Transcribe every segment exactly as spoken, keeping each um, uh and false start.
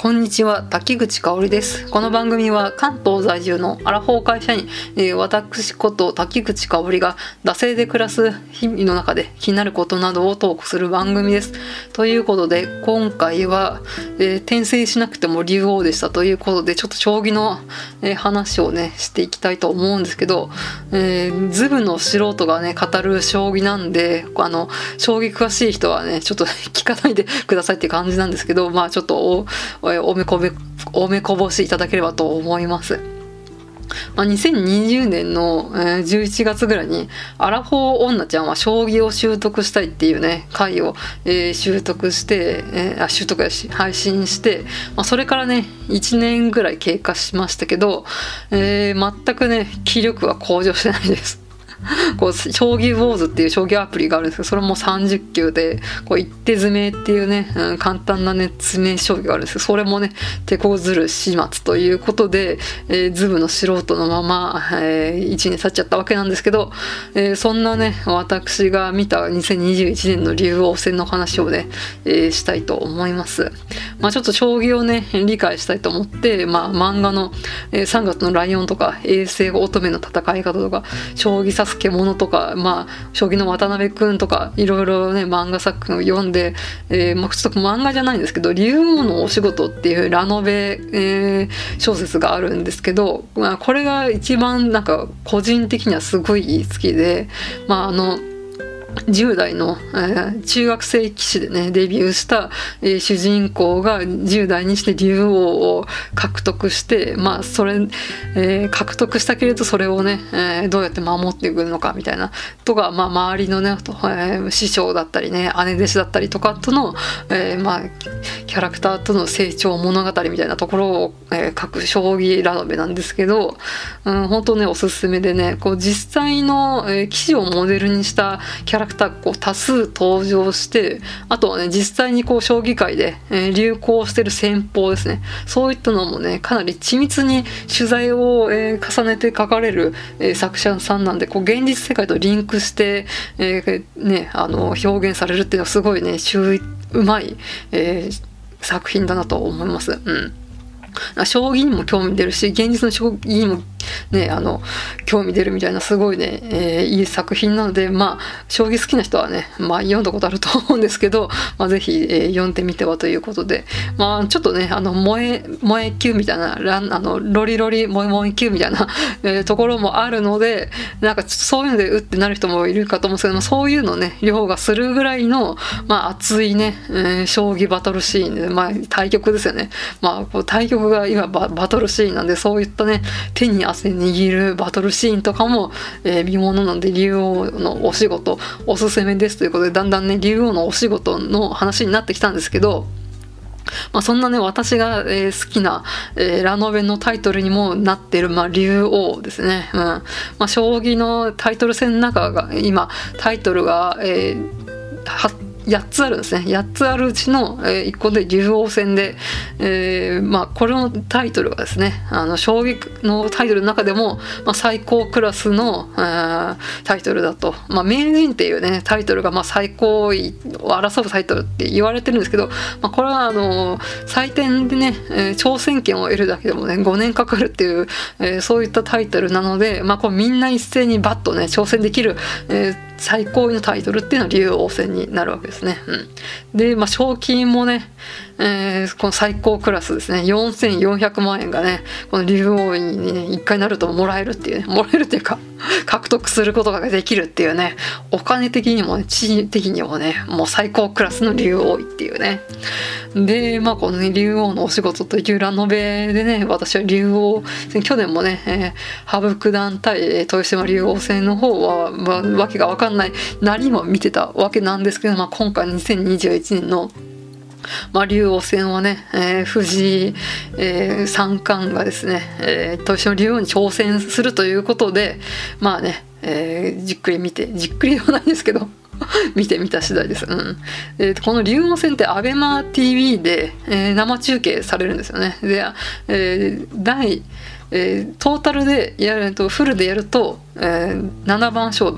こんにちは、滝口香織です。この番組は関東在住のアラフォー会社員、えー、私こと滝口香織が惰性で暮らす日々の中で気になることなどをトークする番組です。ということで今回は、えー、転生しなくても竜王でしたということで、ちょっと将棋の、えー、話をねしていきたいと思うんですけど、えー、ズブの素人がね語る将棋なんで、あの将棋詳しい人はねちょっと聞かないでくださいっていう感じなんですけど、まあちょっとおおめこべおめこぼしいただければと思います。まあ、にせんにじゅうねんのじゅういちがつぐらいにアラフォー女ちゃんは将棋を習得したいっていうね回を、えー、習得して、えー、あ習得やし配信して、まあ、それからねいちねんぐらい経過しましたけど、えー、全くね気力は向上してないです。こう将棋坊主っていう将棋アプリがあるんですけど、それもさんじゅっきゅうでこう一手詰めっていうね、うん、簡単なね詰め将棋があるんですけど、それもね手こずる始末ということで、えー、ズブの素人のまま、えー、いちねん経っちゃったわけなんですけど、えー、そんなね私が見たにせんにじゅういちねんの竜王戦の話をね、えー、したいと思います。まあちょっと将棋をね理解したいと思って、まあ漫画の、えー、さんがつのライオンとか衛星乙女の戦い方とか将棋指す獣とか、まあ将棋の渡辺くんとかいろいろね漫画作品を読んで、えー、まあちょっと漫画じゃないんですけど竜王のお仕事っていうラノベ、えー、小説があるんですけど、まあ、これが一番なんか個人的にはすごい好きで、まああのじゅう代の、えー、中学生棋士でねデビューした、えー、主人公がじゅう代にして竜王を獲得して、まあそれ、えー、獲得したけれどそれをね、えー、どうやって守っていくのかみたいなとか、まあ、周りのね、えー、師匠だったりね姉弟子だったりとかとの、えー、まあキャラクターとの成長物語みたいなところを、えー、書く将棋ラノベなんですけど、うん、本当ねおすすめでね、こう実際の、えー、棋士をモデルにしたキャラキャラクターがこう多数登場して、あとはね実際にこう将棋界で、えー、流行してる戦法ですね、そういったのもねかなり緻密に取材を、えー、重ねて書かれる、えー、作者さんなんで、こう現実世界とリンクして、えーね、あの表現されるっていうのはすごいねうまい、えー、作品だなと思います。うん将棋にも興味出るし、現実の将棋にもね、あの興味出るみたいなすごいね、えー、いい作品なので、まあ将棋好きな人はね、まあ、読んだことあると思うんですけど、まあ、ぜひ、えー、読んでみてはということで、まあちょっとねあの萌え萌え級みたいなランあのロリロリ萌え萌え級みたいな、えー、ところもあるので、なんかちょっとそういうのでうってなる人もいるかと思うんですけど、そういうのね凌駕するぐらいの、まあ、熱いね、えー、将棋バトルシーンで、まあ、対局ですよね。まあこう対局が今 バ, バトルシーンなんで、そういったね手に汗握るバトルシーンとかも、えー、見ものなので竜王のお仕事おすすめですということで、だんだんね竜王のお仕事の話になってきたんですけど、まあ、そんなね私が、えー、好きな、えー、ラノベのタイトルにもなっている、まあ、竜王ですね、うんまあ、将棋のタイトル戦の中が今タイトルが、えー、はやっつあるんですね。やっつあるうちの、えー、いっこで竜王戦で、えーまあ、これのタイトルがですね、あの将棋のタイトルの中でも、まあ、最高クラスの、えー、タイトルだと、まあ、名人っていうねタイトルがまあ最高位を争うタイトルって言われてるんですけど、まあ、これはあの採点でね、えー、挑戦権を得るだけでもねごねんかかるっていう、えー、そういったタイトルなので、まあ、こうみんな一斉にバッとね挑戦できる、えー最高位のタイトルっていうのは竜王戦になるわけですね。うん、で、まあ、賞金もね、えー、この最高クラスですねよんせんよんひゃくまんえんがねこの竜王にねいっかいなるともらえるっていうね、もらえるっていうか獲得することができるっていうね、お金的にもね地位的にもねもう最高クラスの竜王位っていうね。でまあこのね竜王のお仕事というラノベでね、私は竜王戦去年もね、えー、羽生九段対豊島竜王戦の方は、まあ、わけが分かんないなりも見てたわけなんですけど、まあ、今回にせんにじゅういちねんのまあ、竜王戦はね、えー、藤井、えー、三冠がですね、えー、豊島竜王に挑戦するということで、まあね、えー、じっくり見てじっくりではないんですけど見てみた次第です。うんえー、この竜王戦ってアベマ ティーブイ で、えー、生中継されるんですよね。で、えー、第えー、トータルでやるとフルでやると、えー、ななばん勝負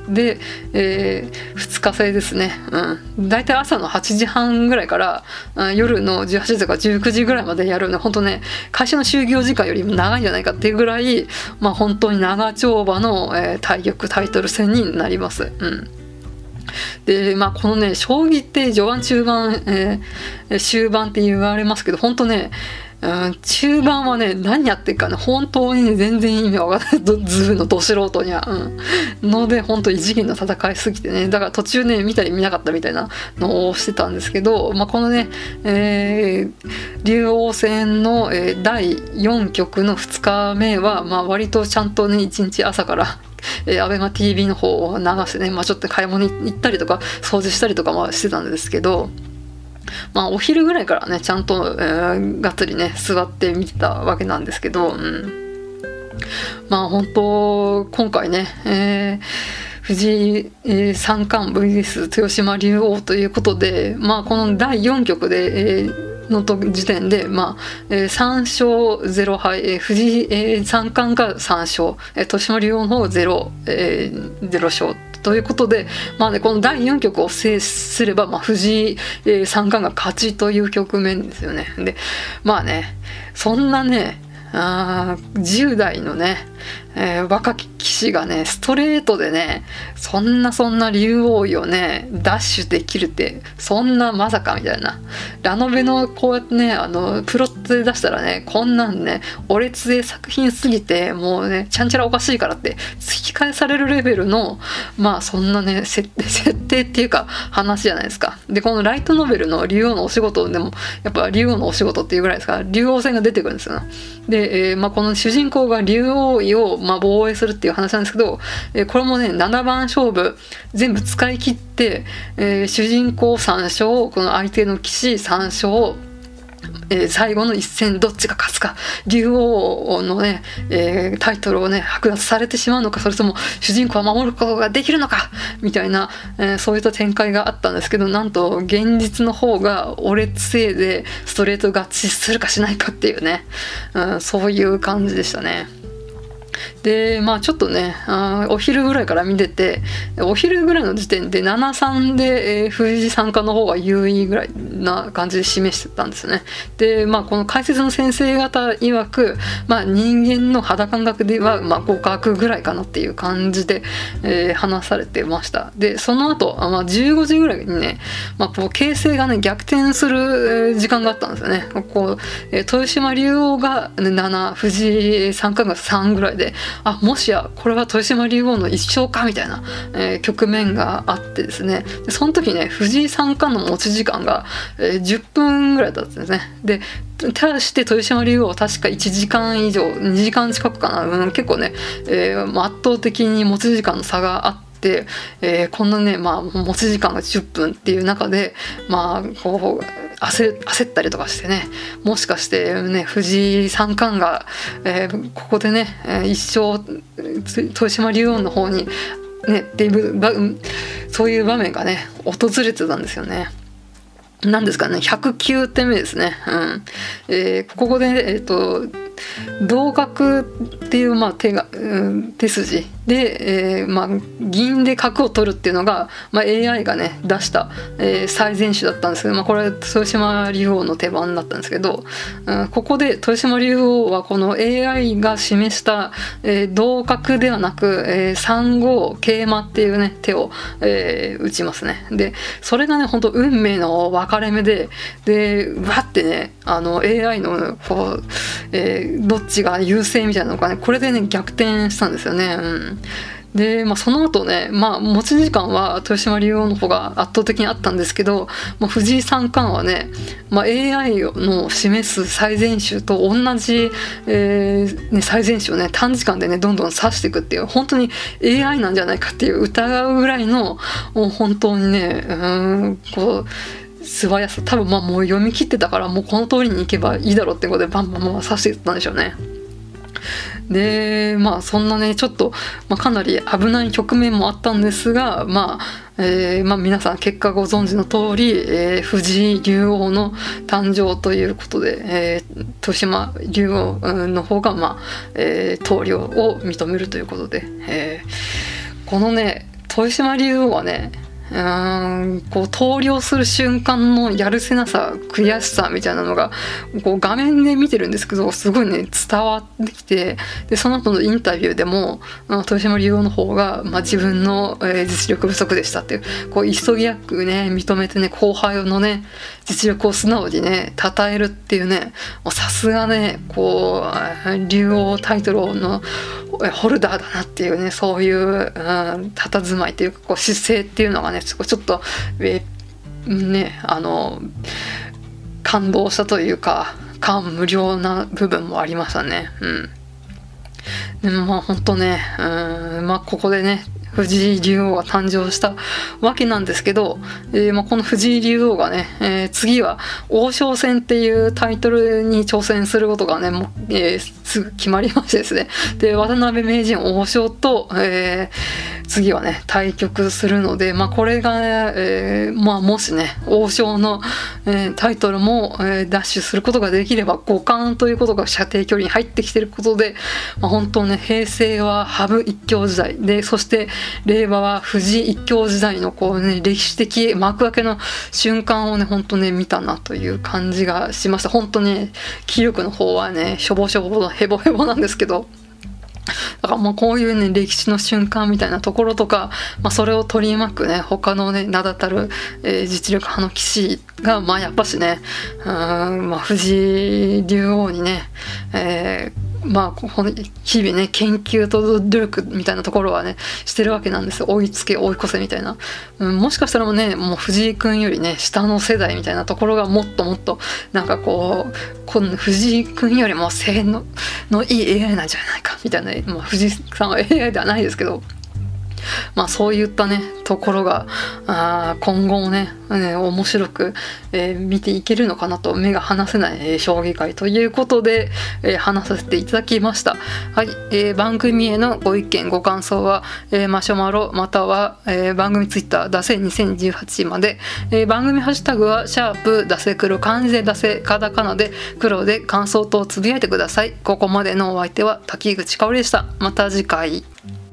で、えー、ふつか制ですね、うん、だいたい朝のはちじはんぐらいから、うん、夜のじゅうはちじとかじゅうくじぐらいまでやるので、本当ね会社の就業時間よりも長いんじゃないかっていうぐらい、まあ、本当に長丁場の、えー、対局タイトル戦になります。うんでまあ、このね将棋って序盤中盤、えー、終盤って言われますけど、本当ね、うん、中盤はね何やってるかね本当にね全然意味わからないズブのど素人には、うん、ので本当異次元の戦いすぎてね、だから途中ね見たり見なかったみたいなのをしてたんですけど、まあ、このね、えー、竜王戦の、えー、だいよん局のふつかめは、まあ、割とちゃんとねいちにち朝からえー、アベマ ティービー の方を流してね、まあ、ちょっと買い物に行ったりとか掃除したりとかもしてたんですけど、まあ、お昼ぐらいからねちゃんと、えー、がっつりね座って見てたわけなんですけど、うん、まあ本当今回ね、えー、藤井、えー、三冠 ブイエス 豊島竜王ということで、まあ、このだいよん局で、えーの時点で、まあえー、さん勝ゼロ敗、えー、藤井、えー、三冠がさん勝、えー、豊島竜王の方ゼロ、えー、ゼロ勝ということで、まあね、このだいよん局を制すれば、まあ、藤井、えー、三冠が勝ちという局面ですよね。でまあねそんなねあじゅう代のね、えー、若き棋士がねストレートでねそんなそんな竜王位をねダッシュできるってそんなまさかみたいな、ラノベのこうやってねあのプロットで出したらねこんなんねお劣勢作品すぎてもうねちゃんちゃらおかしいからって突き返されるレベルのまあそんなね設定設定っていうか話じゃないですか。でこのライトノベルの竜王のお仕事でもやっぱ竜王のお仕事っていうぐらいですから竜王戦が出てくるんですよ。で、えーまあ、この主人公が竜王位を、まあ、防衛するっていう話なんですけど、えー、これもねななばん勝負全部使い切って、えー、主人公さん勝この相手の棋士さん勝、えー、最後の一戦どっちが勝つか竜王のね、えー、タイトルをね剥奪されてしまうのかそれとも主人公は守ることができるのかみたいな、えー、そういった展開があったんですけど、なんと現実の方がお劣勢でストレート勝ちするかしないかっていうね、うん、そういう感じでしたね。でまあちょっとねあお昼ぐらいから見ててお昼ぐらいの時点でななさんで、えー、藤井三冠の方が優位ぐらいな感じで示してたんですね。でまあこの解説の先生方曰く、まあ、人間の肌感覚では、まあ、互角ぐらいかなっていう感じで、えー、話されてました。でその後、まあ、じゅうごじぐらいにね、まあ、こう形勢がね逆転する時間があったんですよね。こう、えー、豊島竜王がなな藤井三冠がさんぐらいで、あもしやこれは豊島竜王の一勝かみたいな、えー、局面があってですね、でその時ね藤井三冠の持ち時間が、えー、じゅっぷんぐらいだったんですね。で対して豊島竜王は確かいちじかん以上にじかん近くかな、うん、結構ね、えー、圧倒的に持ち時間の差があって、えー、こんなね、まあ、持ち時間がじゅっぷんっていう中でまあこう焦, 焦ったりとかしてね、もしかしてね藤井三冠が、えー、ここでね一生豊島竜王の方にねっていうそういう場面がね訪れてたんですよね。なんですかねひゃくきゅうてんめですね。うんえー、ここで、えーと同角っていう、まあ、手が、うん、手筋で、えーまあ、銀で角を取るっていうのが、まあ、エーアイ がね出した、えー、最善手だったんですけど、まあ、これは豊島竜王の手番だったんですけど、うん、ここで豊島竜王はこの エーアイ が示した、えー、同角ではなく、えー、さんご桂馬っていうね手を、えー、打ちますね。でそれがね本当運命の分かれ目ででわってねあの エーアイ のこう、えーどっちが優勢みたいなのがねこれでね逆転したんですよね。うんで、まあ、その後ね、まあ、持ち時間は豊島竜王の方が圧倒的にあったんですけど、まあ、藤井三冠はね、まあ、エーアイ の示す最善手と同じ、えーね、最善手をね短時間でねどんどん指していくっていう本当に エーアイ なんじゃないかっていう疑うぐらいのもう本当にねうんこう素早さ、多分まあもう読み切ってたからもうこの通りに行けばいいだろうってことでバンバンバン指していったんでしょうね。でまあそんなねちょっと、まあ、かなり危ない局面もあったんですが、まあえーまあ、皆さん結果ご存知の通り、えー、藤井竜王の誕生ということで、えー、豊島竜王の方が、まあえー、投了を認めるということで、えー、このね豊島竜王はね、うーんこう投了する瞬間のやるせなさ、悔しさみたいなのがこう画面で見てるんですけど、すごいね伝わってきて、でその後のインタビューでも豊島竜王の方が、まあ、自分の、えー、実力不足でしたっていう、こう急ぎやくね認めてね、後輩のね実力を素直にね称えるっていうね、さすがねこう竜王タイトルのホルダーだなっていうね、そういう、うん、佇まいというかこう姿勢っていうのがねちょっと、えー、ねあの感動したというか感無量な部分もありましたね。うん、でもまあ本当ね、うん、まあここでね藤井竜王が誕生したわけなんですけど、えーまあ、この藤井竜王がね、えー、次は王将戦っていうタイトルに挑戦することがねもう、えー、すぐ決まりましてですね、で渡辺名人王将と、えー、次はね対局するので、まあ、これが、ねえーまあ、もしね王将の、えー、タイトルも、えー、奪取することができれば五冠ということが射程距離に入ってきていることで、まあ、本当ね平成は羽生一強時代で、そして令和は藤井一強時代のこう、ね、歴史的幕開けの瞬間をね本当ね見たなという感じがしました。本当に気力の方はねしょぼしょぼのヘボヘボなんですけど、だからまあこういうね歴史の瞬間みたいなところとか、まあ、それを取り巻くね他のね名だたる、えー、実力派の棋士がまあやっぱしね、うん、まあ、藤井竜王にね、えーまあ、日々ね研究と努力みたいなところはねしてるわけなんですよ。追いつけ追い越せみたいな、うん、もしかしたらもうねもう藤井君よりね下の世代みたいなところがもっともっとなんかこうこの藤井君よりも性能のいい エーアイ なんじゃないかみたいな、まあ、藤井さんは エーアイ ではないですけど、まあそういったねところがあ今後もね、ね面白く、えー、見ていけるのかなと、目が離せない、えー、将棋界ということで、えー、話させていただきました。はい、えー、番組へのご意見ご感想は、えー、マシュマロまたは、えー、番組ツイッターダセにせんじゅうはちまで、えー、番組ハッシュタグはシャープダセ黒、漢字でダセカタカナで黒で感想とつぶやいてください。ここまでのお相手は滝口香織でした。また次回。